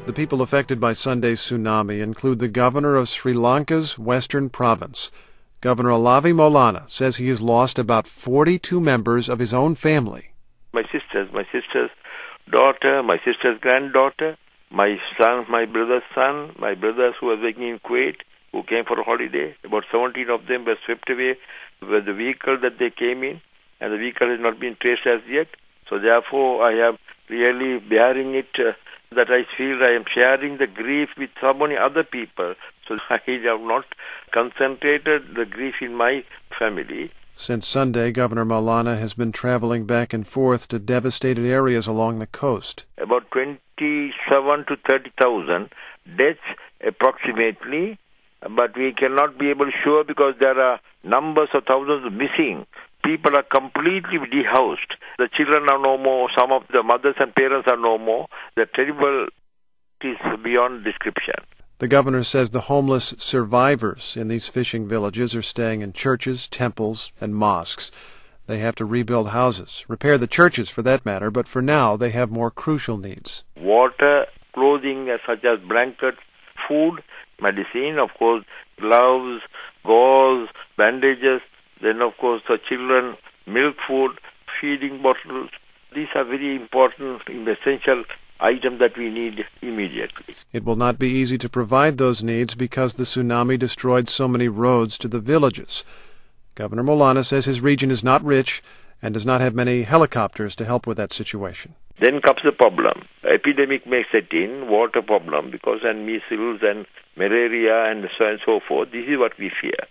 The people affected by Sunday's tsunami include the governor of Sri Lanka's western province. Governor Alavi Maulana says he has lost about 42 members of his own family. My sister's daughter, my sister's granddaughter, my son, my brother's son, my brothers who were working in Kuwait, who came for a holiday. About 17 of them were swept away with the vehicle that they came in, and the vehicle has not been traced as yet. So therefore, I am really bearing it, that I feel I am sharing the grief with so many other people. So I have not concentrated the grief in my family. Since Sunday, Governor Maulana has been traveling back and forth to devastated areas along the coast. About 27 to 30,000 deaths approximately, but we cannot be able to sure because there are numbers of thousands missing. People are completely dehoused. The children are no more. Some of the mothers and parents are no more. The terrible is beyond description. The governor says the homeless survivors in these fishing villages are staying in churches, temples, and mosques. They have to rebuild houses, repair the churches for that matter, but for now they have more crucial needs. Water, clothing such as blankets, food, medicine, of course, gloves, gauze, bandages, then of course the children, milk food, feeding bottles. These are very important, essential items that we need immediately. It will not be easy to provide those needs because the tsunami destroyed so many roads to the villages. Governor Maulana says his region is not rich and does not have many helicopters to help with that situation. Then comes the problem. Epidemic may set in, water problem, because and measles and malaria and so on and so forth. This is what we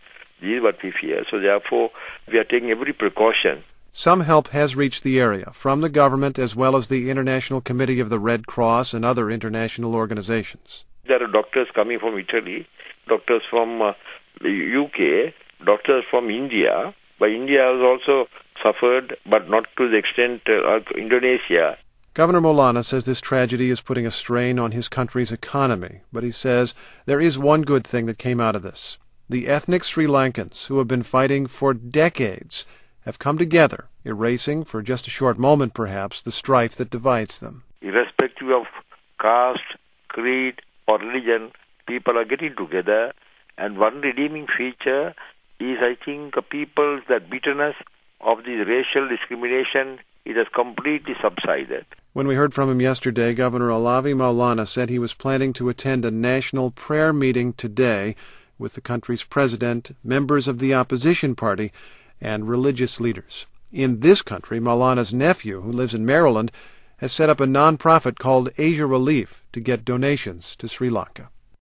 fear. So therefore, we are taking every precaution. Some help has reached the area from the government as well as the International Committee of the Red Cross and other international organizations. There are doctors coming from Italy, doctors from the UK, doctors from India. But India has also suffered, but not to the extent of Indonesia. Governor Maulana says this tragedy is putting a strain on his country's economy, but he says there is one good thing that came out of this. The ethnic Sri Lankans, who have been fighting for decades, have come together, erasing, for just a short moment perhaps, the strife that divides them. Irrespective of caste, creed, or religion, people are getting together, and one redeeming feature is, I think, people's that bitterness of the racial discrimination, it has completely subsided. When we heard from him yesterday, Governor Alavi Maulana said he was planning to attend a national prayer meeting today with the country's president, members of the opposition party, and religious leaders. In this country, Maulana's nephew, who lives in Maryland, has set up a non-profit called Asia Relief to get donations to Sri Lanka.